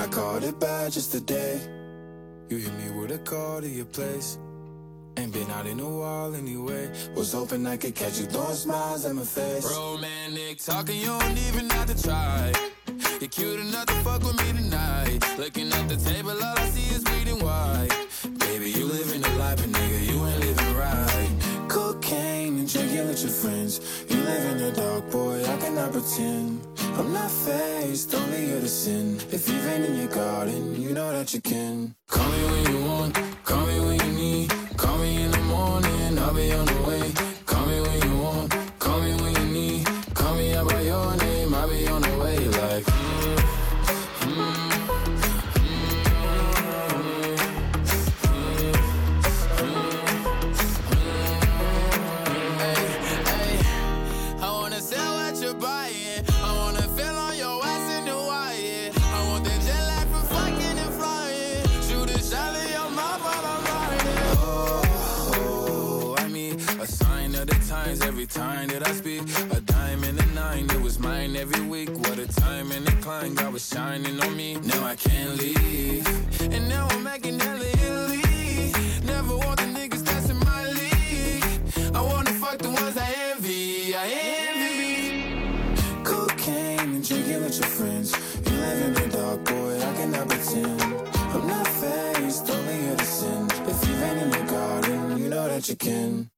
I called it bad just today. You hit me with a call to your place. Ain't been out in a while anyway. Was hoping I could catch you throwing smiles at my face. Romantic talking, you don't even have to try. You're cute enough to fuck with me tonight. Looking at the table, all I see is bleeding white. Baby, you living the life, but nigga, you ain't living right. Cocaine and drinking with your friends. You live in the dark, boy, I cannot pretend. I'm not faced, only here to sin. If you've been in your garden, you know that you can. Call me when you want, call me when you need. Call me in the morning, I'll be on the way. Call me when you want, call me when you need. Call me out by your name, I'll be on the way. Like, I wanna sell what you're buying. I wanna feel on your ass in Hawaii. I want that jet lag from fucking and flying. Shoot a shot in your mouth while I'm riding. Oh, I mean, a sign of the times every time that I speak. A dime and a nine, it was mine every week. What a time and a climb, God was shining on me. Now I can't leave, and now I'm making hella Italy. Never want the niggas that's in my league. I wanna fuck the ones I envy. I envy. Cocaine and drinking with your friends. You live in the dark, boy, I cannot pretend. I'm not faced, only here to sin. If you've been in your garden, you know that you can.